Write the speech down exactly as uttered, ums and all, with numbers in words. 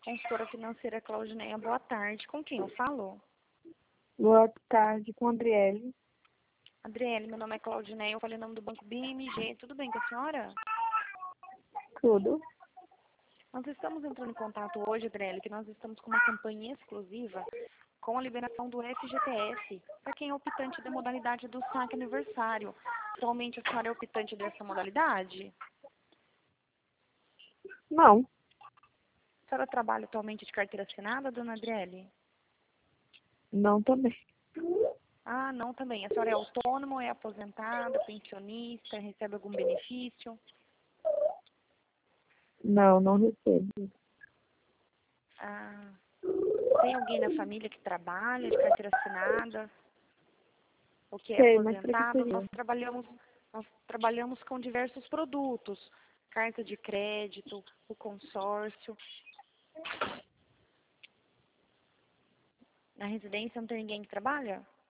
Consultora financeira Claudineia, boa tarde. Com quem eu falo? Boa tarde, com a Adriele. Adriele, meu nome é Claudineia, eu falei o nome do Banco B M G. Tudo bem com a senhora? Tudo. Nós estamos entrando em contato hoje, Adriele, que nós estamos com uma campanha exclusiva com a liberação do F G T S, para quem é optante da modalidade do saque aniversário. Atualmente a senhora é optante dessa modalidade? Não, A senhora trabalha atualmente de carteira assinada, dona Adriele? não também. Ah, não também. A senhora é autônoma, é aposentada, pensionista, recebe algum benefício? Não, não recebo. Ah, tem alguém na família que trabalha de carteira assinada? Ou que é Sei, mas para que aposentado? seria? Nós trabalhamos, nós trabalhamos com diversos produtos. Carta de crédito, o consórcio. Na residência não tem ninguém que trabalha?